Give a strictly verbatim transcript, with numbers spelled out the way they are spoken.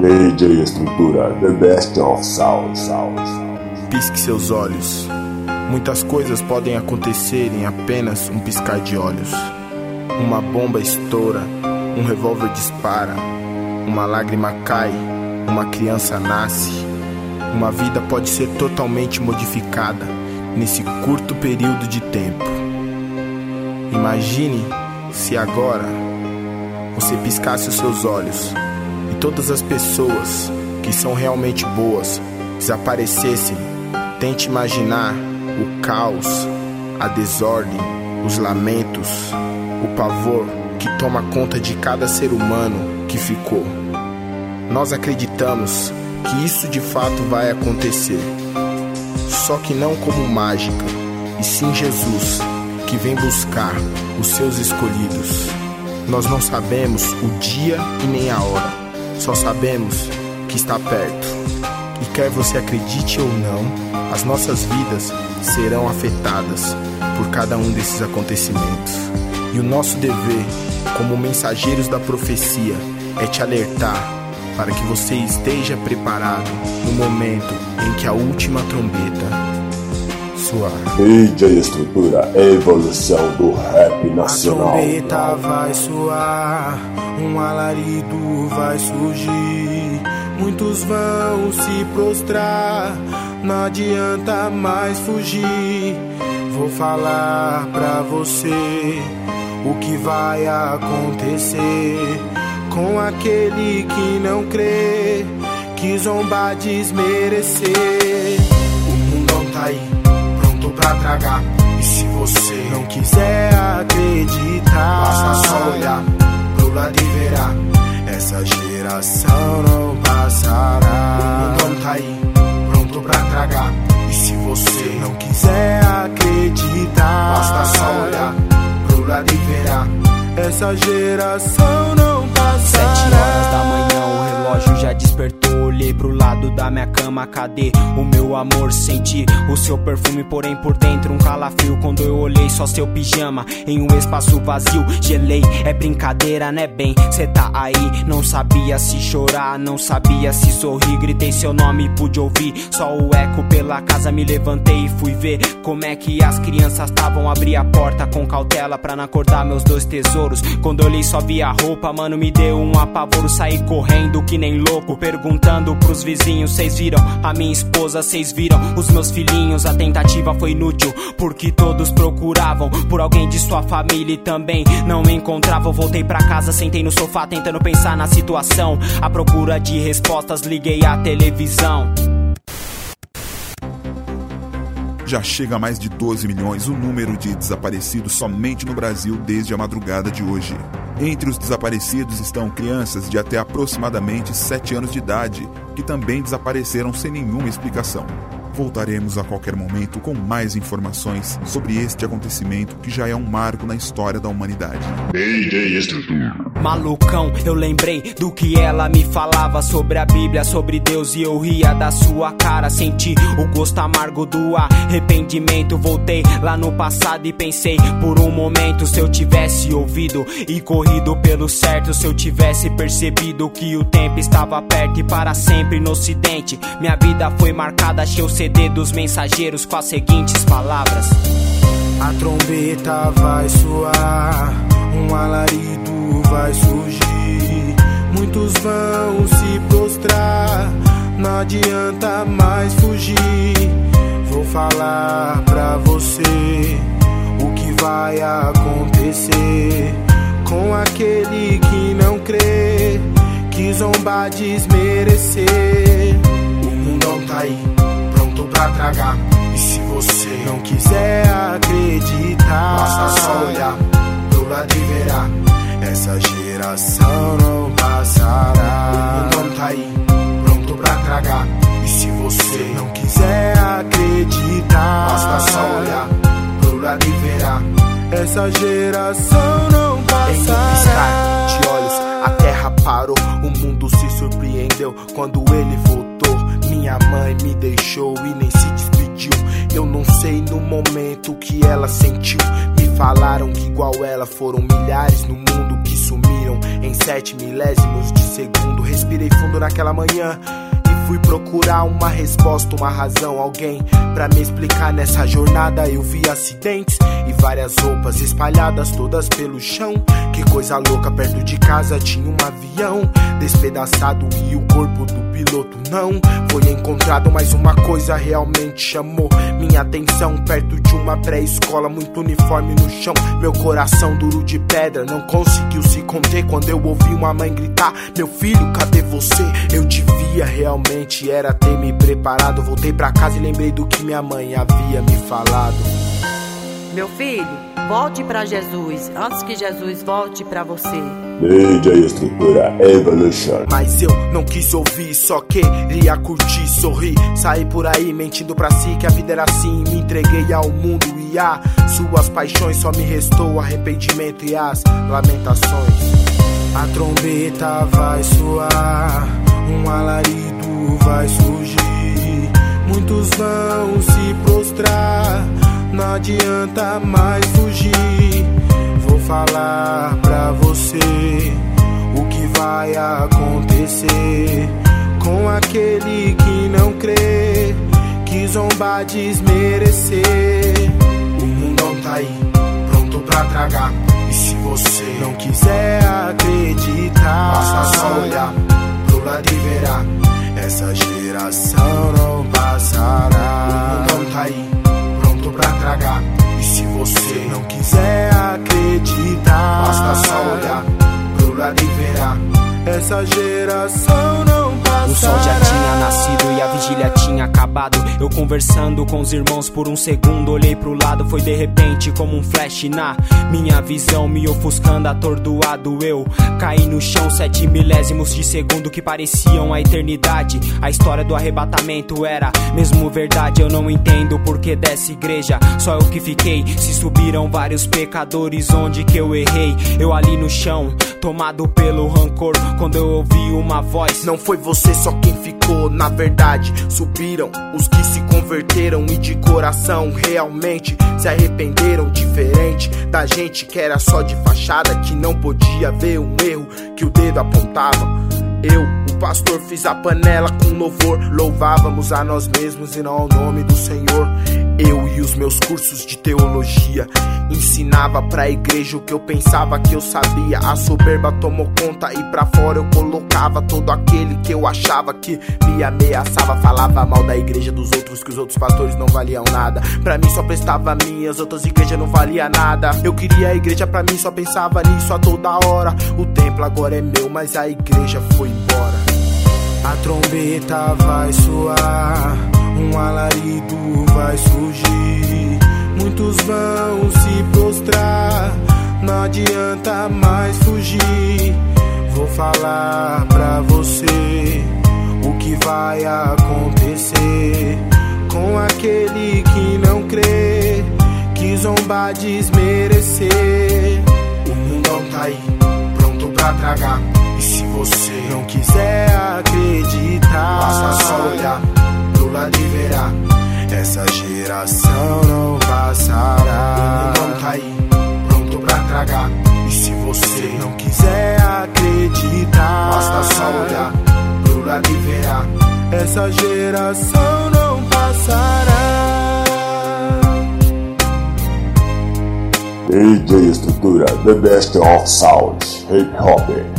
D J Estrutura, the best of sound, sound. Pisque seus olhos. Muitas coisas podem acontecer em apenas um piscar de olhos. Uma bomba estoura, um revólver dispara, uma lágrima cai, uma criança nasce. Uma vida pode ser totalmente modificada nesse curto período de tempo. Imagine se agora você piscasse os seus olhos e todas as pessoas que são realmente boas desaparecessem. Tente imaginar o caos, a desordem, os lamentos, o pavor que toma conta de cada ser humano que ficou. Nós acreditamos que isso de fato vai acontecer, só que não como mágica, e sim Jesus, que vem buscar os seus escolhidos. Nós não sabemos o dia e nem a hora, só sabemos que está perto. E quer você acredite ou não, as nossas vidas serão afetadas por cada um desses acontecimentos. E o nosso dever, como mensageiros da profecia, é te alertar para que você esteja preparado no momento em que a última trombeta soar. D J Estrutura, evolução do rap nacional. A trombeta vai soar, um alarido vai surgir, muitos vão se prostrar, não adianta mais fugir. Vou falar pra você o que vai acontecer com aquele que não crê, que zomba desmerecer. O mundão tá aí, pronto pra tragar, e se você não quiser acreditar, basta só olhar pro lado e verá, essa geração não passará. O mundão tá aí, pronto pra tragar, e se você não quiser acreditar, basta só olhar pro lado e verá, essa geração não passará. Sete horas da manhã, o relógio já despertou. Olhei pro lado da minha cama, cadê o meu amor? Senti o seu perfume, porém por dentro um calafrio. Quando eu olhei só seu pijama em um espaço vazio, gelei, é brincadeira né bem? Cê tá aí, não sabia se chorar, não sabia se sorrir. Gritei seu nome, pude ouvir só o eco pela casa. Me levantei e fui ver como é que as crianças estavam. Abri a porta com cautela pra não acordar meus dois tesouros. Quando eu olhei só vi a roupa, mano, me deu um apavoro. Saí correndo que nem louco, perguntando pros vizinhos: cês viram a minha esposa, cês viram os meus filhinhos? A tentativa foi inútil, porque todos procuravam por alguém de sua família e também não me encontravam. Voltei pra casa, sentei no sofá tentando pensar na situação, à procura de respostas, liguei a televisão. Já chega a mais de doze milhões o número de desaparecidos somente no Brasil desde a madrugada de hoje. Entre os desaparecidos estão crianças de até aproximadamente sete anos de idade, que também desapareceram sem nenhuma explicação. Voltaremos a qualquer momento com mais informações sobre este acontecimento que já é um marco na história da humanidade. D J Estrutura. Malucão, eu lembrei do que ela me falava sobre a Bíblia, sobre Deus, e eu ria da sua cara. Senti o gosto amargo do arrependimento. Voltei lá no passado e pensei por um momento, se eu tivesse ouvido e corrido pelo certo, se eu tivesse percebido que o tempo estava perto e para sempre no ocidente. Minha vida foi marcada, achei o C D dos mensageiros com as seguintes palavras: a trombeta vai soar, um alarido vai surgir, muitos vão se prostrar, não adianta mais fugir. Vou falar pra você o que vai acontecer com aquele que não crê, que zomba desmerecer. O mundão tá aí, pronto pra tragar, e se você não quiser acreditar, basta só olhar pro lado e verá, essa geração não passará. O mundão tá aí, pronto pra tragar, e se você não quiser acreditar, basta só olhar pro lado e verá, essa geração não passará. Em um piscar de olhos, a terra parou, o mundo se surpreendeu quando ele voltou. Minha mãe me deixou e nem se despediu. Eu não sei no momento que ela sentiu, me falaram que igual ela foram milhares no mundo que sumiram em sete milésimos de segundo. Respirei fundo naquela manhã e fui procurar uma resposta, uma razão, alguém pra me explicar. Nessa jornada eu vi acidentes e várias roupas espalhadas todas pelo chão. Que coisa louca, perto de casa tinha um avião despedaçado e o corpo do piloto não foi encontrado. Mas uma coisa realmente chamou minha atenção: perto de uma pré-escola, muito uniforme no chão. Meu coração duro de pedra não conseguiu se conter quando eu ouvi uma mãe gritar: meu filho, cadê você? Eu devia realmente era ter me preparado. Voltei pra casa e lembrei do que minha mãe havia me falado. Meu filho, volte pra Jesus, antes que Jesus volte pra você. D J Estrutura Evolution. Mas eu não quis ouvir, só queria curtir, sorrir. Saí por aí mentindo pra si que a vida era assim. Me entreguei ao mundo e a suas paixões. Só me restou arrependimento e as lamentações. A trombeta vai soar, um alarido vai surgir. Muitos vão se prostrar, não adianta mais fugir. Vou falar pra você o que vai acontecer com aquele que não crê, que zombar desmerecer. O mundão tá aí, pronto pra tragar. E se você não quiser acreditar, basta só olhar pro lado e verá. Essa geração não passará. O mundão tá aí, pronto pra tragar. E se você não quiser acreditar, basta só olhar pro lado e verá. Essa geração não passará. O sol já tinha nascido e a vigília tinha acabado. Eu conversando com os irmãos por um segundo, olhei pro lado, foi de repente como um flash na minha visão, me ofuscando, atordoado. Eu caí no chão, sete milésimos de segundo que pareciam a eternidade. A história do arrebatamento era mesmo verdade. Eu não entendo o porquê dessa igreja, só eu que fiquei. Se subiram vários pecadores, onde que eu errei? Eu ali no chão, tomado pelo rancor, quando eu ouvi uma voz: não foi você só quem ficou, na verdade subiram os que se converteram e de coração realmente se arrependeram. Diferente da gente que era só de fachada, que não podia ver um erro que o dedo apontava. Eu, o pastor, fiz a panela com louvor. Louvávamos a nós mesmos e não ao nome do Senhor. Eu e os meus cursos de teologia ensinava pra igreja o que eu pensava que eu sabia. A soberba tomou conta e pra fora eu colocava todo aquele que eu achava que me ameaçava. Falava mal da igreja dos outros, que os outros pastores não valiam nada. Pra mim só prestava a minha, as outras igrejas não valia nada. Eu queria a igreja pra mim, só pensava nisso a toda hora. O templo agora é meu, mas a igreja foi embora. A trombeta vai soar, um alarido vai surgir. Muitos vão se prostrar, não adianta mais fugir. Vou falar pra você o que vai acontecer com aquele que não crê, que zombar desmerecer. O mundão tá aí, pronto pra tragar. E se você não quiser acreditar, basta só olhar pro lado e verá. Essa geração não passará. O mundão tá aí, pronto pra tragar. E se você não quiser acreditar, basta só olhar pro lado e verá. Essa geração não passará. D J Estrutura, the best of sound, hip hop.